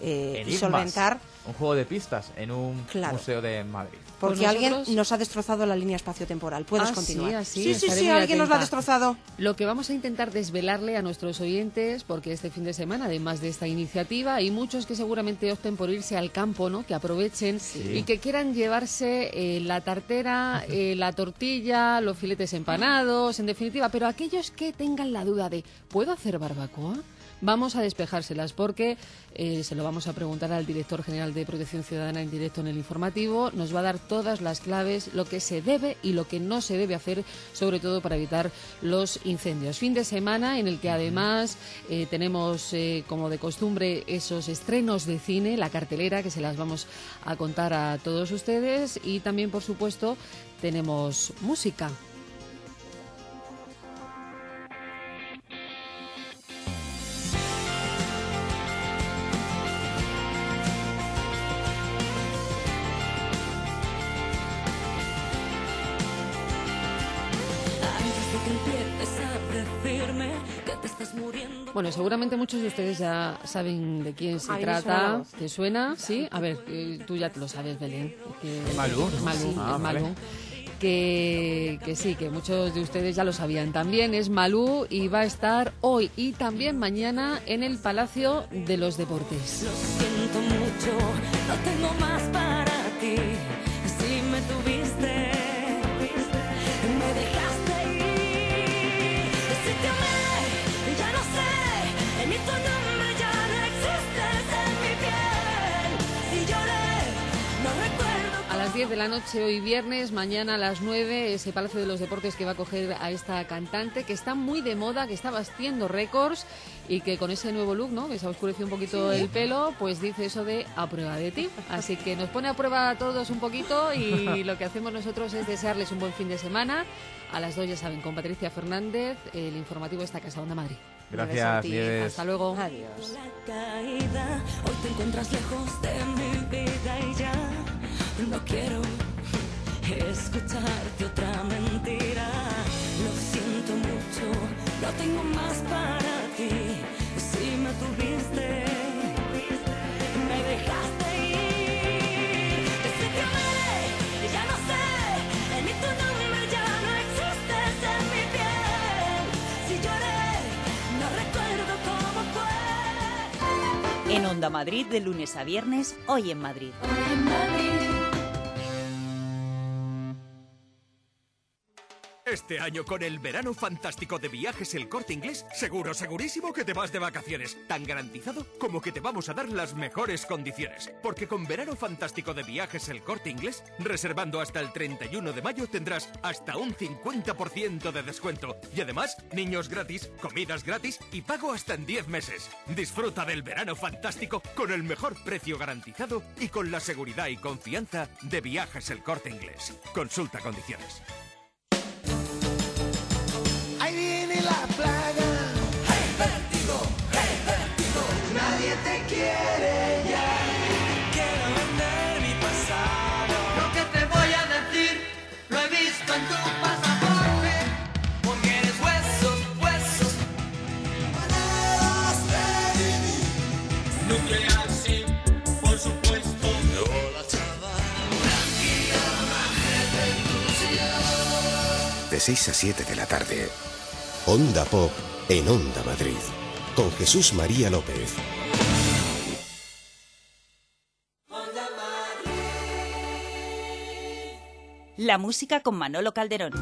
y solventar un juego de pistas en un museo de Madrid. Porque pues alguien nos ha destrozado la línea espacio-temporal. Puedes continuar. Sí, alguien nos la ha destrozado. Lo que vamos a intentar desvelarle a nuestros oyentes, porque este fin de semana, además de esta iniciativa, hay muchos que seguramente opten por irse al campo, ¿no?, que aprovechen y que quieran llevarse la tartera, la tortilla, los filetes empanados, en definitiva, pero aquellos que tengan la duda de ¿puedo hacer barbacoa? Vamos a despejárselas porque se lo vamos a preguntar al director general de Protección Ciudadana en directo en el informativo. Nos va a dar todas las claves, lo que se debe y lo que no se debe hacer, sobre todo para evitar los incendios. Fin de semana en el que además tenemos, como de costumbre, esos estrenos de cine, la cartelera, que se las vamos a contar a todos ustedes. Y también, por supuesto, tenemos música. Bueno, seguramente muchos de ustedes ya saben de quién se trata. ¿Te suena? Sí. A ver, tú ya te lo sabes, Belén. Malú. Malú. Que sí, que muchos de ustedes ya lo sabían. También es Malú y va a estar hoy y también mañana en el Palacio de los Deportes. Lo siento mucho, no tengo más para ti. Si me tuviste, me dejaste ir. Si te amé, ya no de la noche hoy viernes, mañana a las 9, ese Palacio de los Deportes que va a acoger a esta cantante que está muy de moda, que está batiendo récords y que con ese nuevo look, ¿no?, que se ha oscurecido un poquito el pelo, pues dice eso de a prueba de ti. Así que nos pone a prueba a todos un poquito y lo que hacemos nosotros es desearles un buen fin de semana. A las 2, ya saben, con Patricia Fernández, el informativo de esta casa, Onda Madrid. Gracias, Nieves. Hasta luego. Adiós. La caída, hoy te encuentras lejos de mi vida y ya no quiero escucharte otra mentira. Lo siento mucho, no tengo más para ti. Si me tuviste, me dejaste ir. Desde que amé, ya no sé, ni tu nombre ya no existes en mi piel. Si lloré, no recuerdo cómo fue. En Onda Madrid, de lunes a viernes, Hoy en Madrid. Este año con el verano fantástico de Viajes El Corte Inglés, segurísimo que te vas de vacaciones. Tan garantizado como que te vamos a dar las mejores condiciones. Porque con verano fantástico de Viajes El Corte Inglés, reservando hasta el 31 de mayo tendrás hasta un 50% de descuento. Y además, niños gratis, comidas gratis y pago hasta en 10 meses. Disfruta del verano fantástico con el mejor precio garantizado y con la seguridad y confianza de Viajes El Corte Inglés. Consulta condiciones. Ahí viene la plaga. Hey, vértigo, nadie te quiere ya. Quiero vender mi pasado. Lo que te voy a decir, lo he visto en tu pasaporte. Porque eres huesos. Maneras de vivir. Nuclear, sí, por supuesto. Hola, chaval. Tranquilo, baje de ilusión. De 6 a 7 de la tarde. Onda Pop en Onda Madrid, con Jesús María López. La música con Manolo Calderón.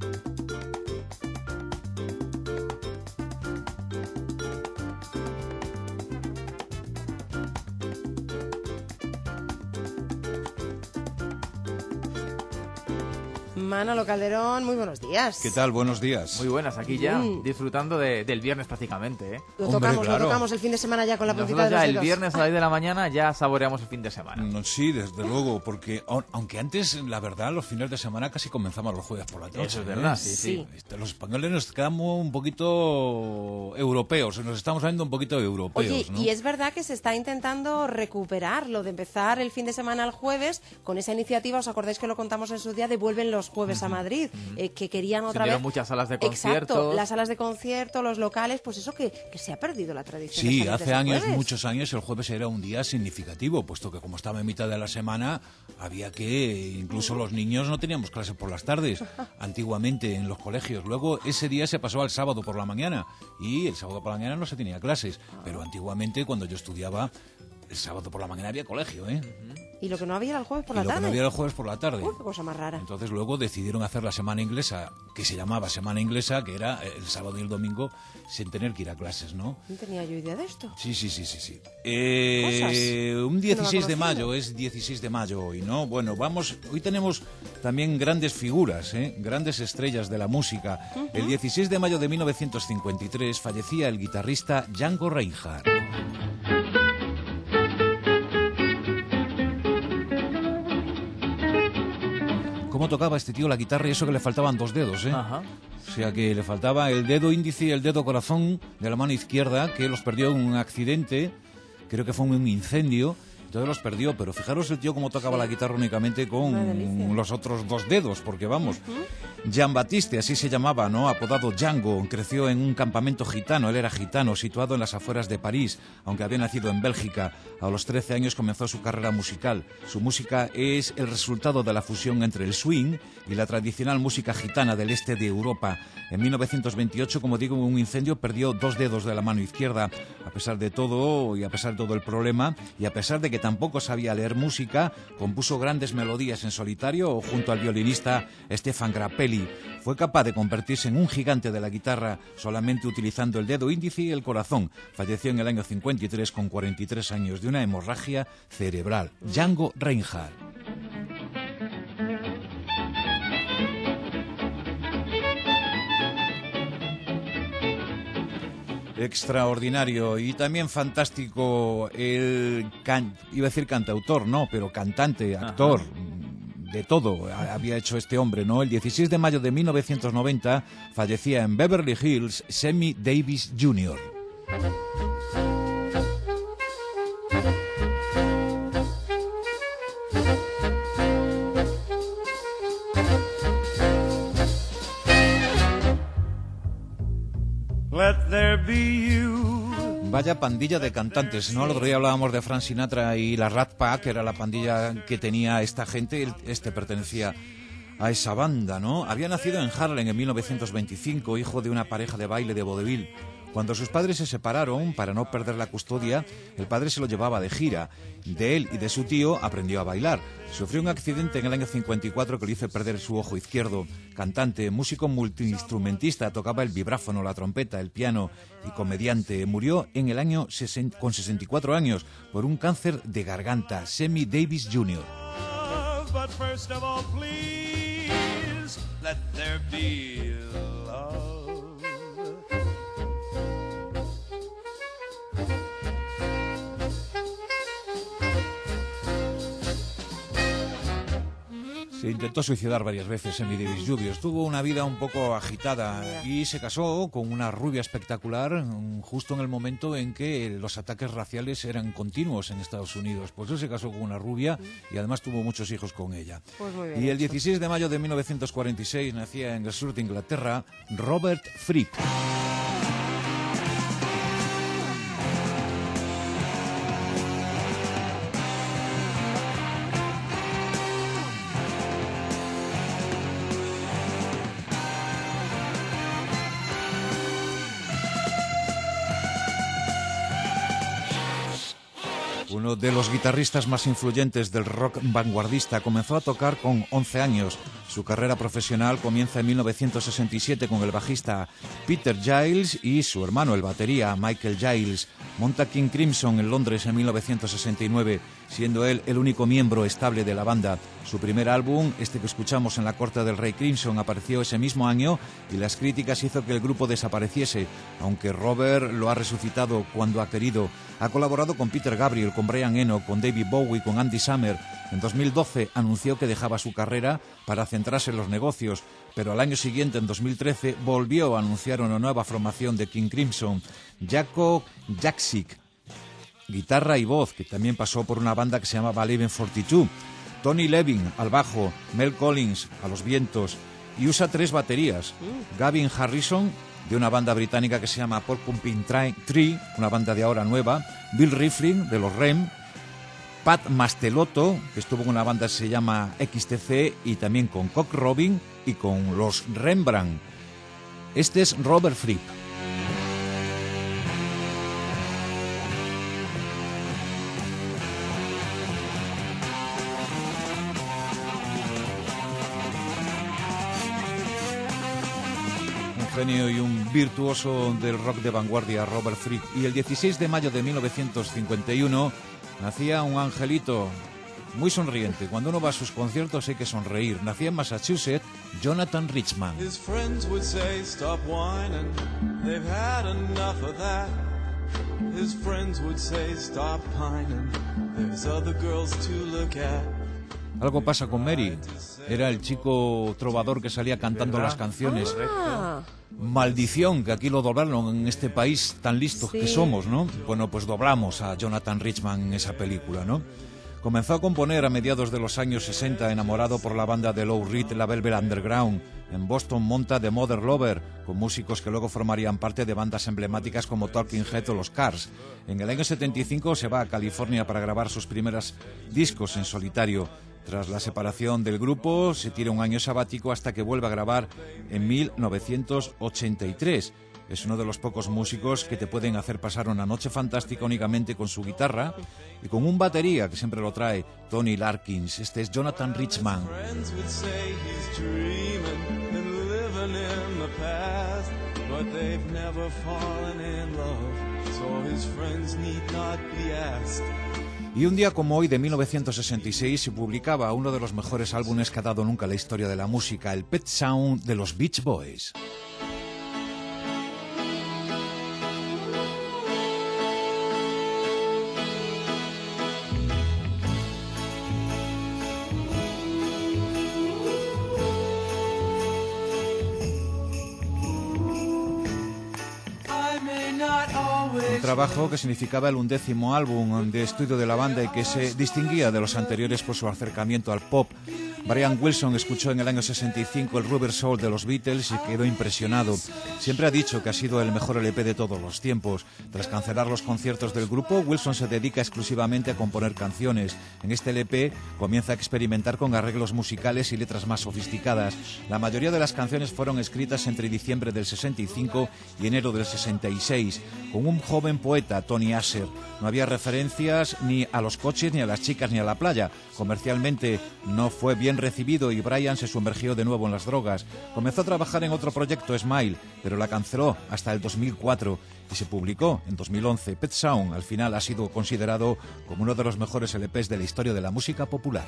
Manolo Calderón, muy buenos días. ¿Qué tal? Buenos días. Muy buenas, aquí ya, disfrutando del viernes prácticamente, ¿eh? Lo tocamos el fin de semana ya con la puntita de Nosotros los ya el dedos. viernes a las 10 de la mañana ya saboreamos el fin de semana. No, sí, desde luego, porque aunque antes, la verdad, los fines de semana casi comenzamos los jueves por la noche. Eso es verdad, sí. Los españoles nos quedamos un poquito europeos, nos estamos viendo un poquito europeos, Oye, ¿no? y es verdad que se está intentando recuperar lo de empezar el fin de semana el jueves con esa iniciativa, ¿os acordáis que lo contamos en su día? De Vuelven los jueves a Madrid, que querían otra vez... muchas salas de conciertos. Exacto, las salas de concierto, los locales, pues eso que se ha perdido la tradición. Sí, de salir hace de años, jueves. muchos años, el jueves era un día significativo, puesto que como estaba en mitad de la semana, había que, incluso los niños no teníamos clases por las tardes, antiguamente en los colegios. Luego ese día se pasó al sábado por la mañana, y el sábado por la mañana no se tenía clases, pero antiguamente cuando yo estudiaba, el sábado por la mañana había colegio, ¿eh? Y lo que no había era el jueves por Y la lo tarde. que no había era el jueves por la tarde. Qué cosa más rara. Entonces luego decidieron hacer la semana inglesa, que se llamaba semana inglesa, que era el sábado y el domingo sin tener que ir a clases, ¿no? No tenía yo idea de esto. Sí. Cosas Un que no va 16 de conociendo. mayo, es 16 de mayo hoy, ¿no? Bueno, hoy tenemos también grandes figuras, grandes estrellas de la música. El 16 de mayo de 1953 fallecía el guitarrista Django Reinhardt. ¿Cómo tocaba este tío la guitarra? Y eso que le faltaban 2 dedos, ¿eh? Ajá. O sea que le faltaba el dedo índice y el dedo corazón de la mano izquierda, que los perdió en un accidente, creo que fue un incendio, entonces los perdió, pero fijaros el tío cómo tocaba la guitarra únicamente con los otros 2 dedos, porque vamos, Jean Baptiste, así se llamaba, ¿no? Apodado Django, creció en un campamento gitano, él era gitano, situado en las afueras de París, aunque había nacido en Bélgica. A los 13 años comenzó su carrera musical. Su música es el resultado de la fusión entre el swing y la tradicional música gitana del este de Europa. En 1928, como digo, en un incendio perdió 2 dedos de la mano izquierda. A pesar de todo, y a pesar de todo el problema, y a pesar de que tampoco sabía leer música, compuso grandes melodías en solitario o junto al violinista Stefan Grappelli. Fue capaz de convertirse en un gigante de la guitarra solamente utilizando el dedo índice y el corazón. Falleció en el año 53 con 43 años de una hemorragia cerebral. Django Reinhardt. extraordinario y también fantástico iba a decir cantautor, no, pero cantante, actor. Ajá. De todo había hecho este hombre, ¿no? El 16 de mayo de 1990 fallecía en Beverly Hills Sammy Davis Jr. Let there be you. Vaya pandilla de cantantes, ¿no? El otro día hablábamos de Frank Sinatra y la Rat Pack, que era la pandilla que tenía esta gente. Este pertenecía a esa banda, ¿no? Había nacido en Harlem en 1925, hijo de una pareja de baile de vodevil. Cuando sus padres se separaron, para no perder la custodia, el padre se lo llevaba de gira. De él y de su tío aprendió a bailar. Sufrió un accidente en el año 54 que le hizo perder su ojo izquierdo. Cantante, músico multiinstrumentista, tocaba el vibráfono, la trompeta, el piano y comediante. Murió en el año con 64 años por un cáncer de garganta. Sammy Davis Jr. But first of all, please, let there be love. Se intentó suicidar varias veces Sammy Davis Jr. Tuvo una vida un poco agitada y se casó con una rubia espectacular justo en el momento en que los ataques raciales eran continuos en Estados Unidos. Por eso se casó con una rubia y además tuvo muchos hijos con ella. Pues muy bien, y el 16 de mayo de 1946 nacía en el sur de Inglaterra Robert Fripp. Uno de los guitarristas más influyentes del rock vanguardista, comenzó a tocar con 11 años. Su carrera profesional comienza en 1967 con el bajista Peter Giles y su hermano, el batería Michael Giles. Monta King Crimson en Londres en 1969, siendo él el único miembro estable de la banda. Su primer álbum, este que escuchamos en la corte del Rey Crimson, apareció ese mismo año y las críticas hizo que el grupo desapareciese, aunque Robert lo ha resucitado cuando ha querido. Ha colaborado con Peter Gabriel, con Brian Eno, con David Bowie, con Andy Summer. En 2012 anunció que dejaba su carrera para centrarse en los negocios, pero al año siguiente, en 2013, volvió a anunciar una nueva formación de King Crimson. Jaco Jaksic, guitarra y voz, que también pasó por una banda que se llamaba Living 42. Tony Levin al bajo, Mel Collins a los vientos, y usa 3 baterías. Gavin Harrison, de una banda británica que se llama Porcupine Tree, una banda de ahora nueva. Bill Rieflin, de los REM. Pat Mastelotto, que estuvo en una banda que se llama XTC, y también con Cock Robin y con los Rembrandt. Este es Robert Fripp. Genio y un virtuoso del rock de vanguardia, Robert Fripp. Y el 16 de mayo de 1951 nacía un angelito muy sonriente. Cuando uno va a sus conciertos hay que sonreír. Nacía en Massachusetts Jonathan Richman. His friends would say, stop whining, they've had enough of that. His friends would say, stop pining, there's other girls to look at. Algo pasa con Mary. Era el chico trovador que salía cantando las canciones. Maldición, que aquí lo doblaron en este país tan listos que somos, ¿no? Bueno, pues doblamos a Jonathan Richman en esa película, ¿no? Comenzó a componer a mediados de los años 60, enamorado por la banda de Lou Reed, la Velvet Underground. En Boston monta The Mother Lover, con músicos que luego formarían parte de bandas emblemáticas como Talking Heads o los Cars. En el año 75 se va a California para grabar sus primeros discos en solitario. Tras la separación del grupo, se tira un año sabático hasta que vuelve a grabar en 1983. Es uno de los pocos músicos que te pueden hacer pasar una noche fantástica únicamente con su guitarra y con un batería que siempre lo trae, Tony Larkins. Este es Jonathan Richman. Y un día como hoy de 1966 se publicaba uno de los mejores álbumes que ha dado nunca la historia de la música, el Pet Sound de los Beach Boys. Un trabajo que significaba el 11º álbum de estudio de la banda y que se distinguía de los anteriores por su acercamiento al pop. Brian Wilson escuchó en el año 65 el Rubber Soul de los Beatles y quedó impresionado. Siempre ha dicho que ha sido el mejor LP de todos los tiempos. Tras cancelar los conciertos del grupo, Wilson se dedica exclusivamente a componer canciones. En este LP comienza a experimentar con arreglos musicales y letras más sofisticadas. La mayoría de las canciones fueron escritas entre diciembre del 65 y enero del 66, con un joven poeta, Tony Asher. No había referencias ni a los coches, ni a las chicas, ni a la playa. Comercialmente no fue bien recibido y Brian se sumergió de nuevo en las drogas. Comenzó a trabajar en otro proyecto, Smile, pero la canceló hasta el 2004 y se publicó en 2011. Pet Sound al final ha sido considerado como uno de los mejores LPs de la historia de la música popular.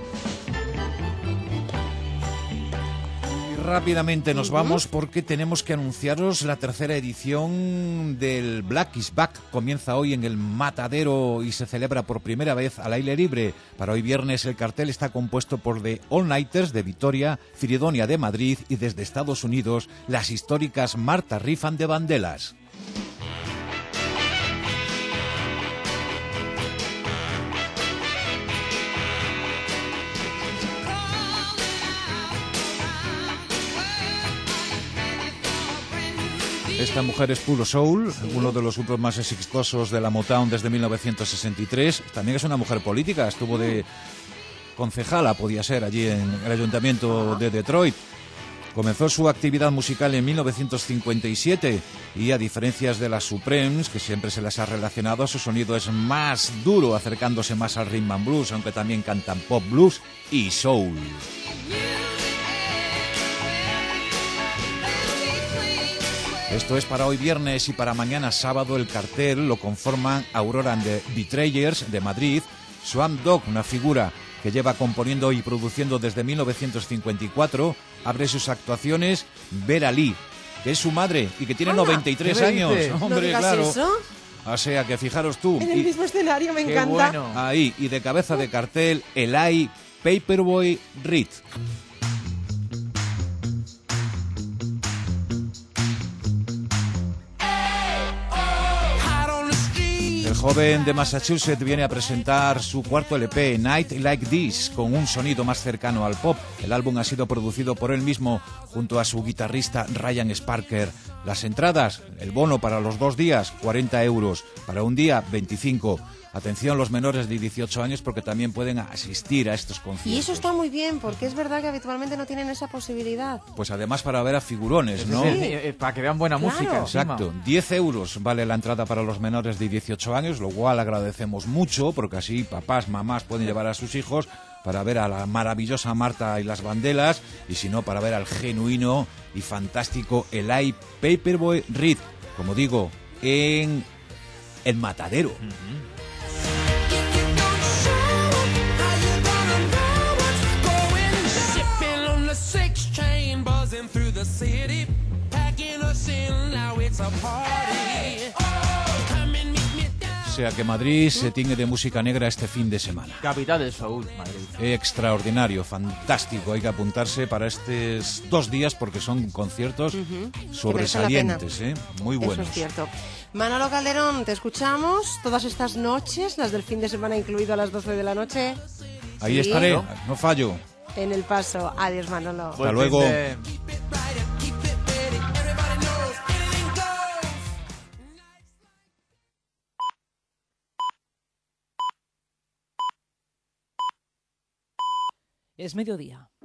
Rápidamente nos vamos porque tenemos que anunciaros la tercera edición del Black is Back. Comienza hoy en el Matadero y se celebra por primera vez al aire libre. Para hoy viernes el cartel está compuesto por The All Nighters de Vitoria, Fridonia de Madrid y desde Estados Unidos las históricas Marta Rifan de Bandelas. Esta mujer es Puro Soul, uno de los grupos más exitosos de la Motown desde 1963. También es una mujer política, estuvo de concejala, podía ser, allí en el Ayuntamiento de Detroit. Comenzó su actividad musical en 1957 y, a diferencia de las Supremes, que siempre se las ha relacionado, su sonido es más duro, acercándose más al rhythm and blues, aunque también cantan pop, blues y soul. Esto es para hoy viernes y para mañana sábado. El cartel lo conforman Aurora and the Betrayers de Madrid, Swamp Dogg, una figura que lleva componiendo y produciendo desde 1954, abre sus actuaciones Vera Lee, que es su madre y que tiene 93 años. Hombre, ¿No claro. eso? O sea, que fijaros tú. En el mismo escenario, me qué encanta. Bueno. Ahí, y de cabeza de cartel, Eli Paperboy Reed. El joven de Massachusetts viene a presentar su cuarto LP, Night Like This, con un sonido más cercano al pop. El álbum ha sido producido por él mismo junto a su guitarrista Ryan Sparker. Las entradas, el bono para los 2 días, 40 euros, para un día, 25. Atención los menores de 18 años porque también pueden asistir a estos conciertos. Y eso está muy bien, porque es verdad que habitualmente no tienen esa posibilidad. Pues además para ver a figurones, ¿no? Para que vean buena música. Exacto. 10 euros vale la entrada para los menores de 18 años, lo cual agradecemos mucho, porque así papás, mamás pueden llevar a sus hijos para ver a la maravillosa Marta y las Bandelas, y si no, para ver al genuino y fantástico Eli Paperboy Reed, como digo, en el Matadero. O sea que Madrid se tiñe de música negra este fin de semana. Capital del soul, Madrid. Extraordinario, fantástico. Hay que apuntarse para estos 2 días porque son conciertos sobresalientes, muy buenos. Eso es cierto. Manolo Calderón, te escuchamos todas estas noches, las del fin de semana incluido a las 12 de la noche. Ahí estaré, no fallo. En El Paso. Adiós, Manolo. Hasta luego. Es mediodía.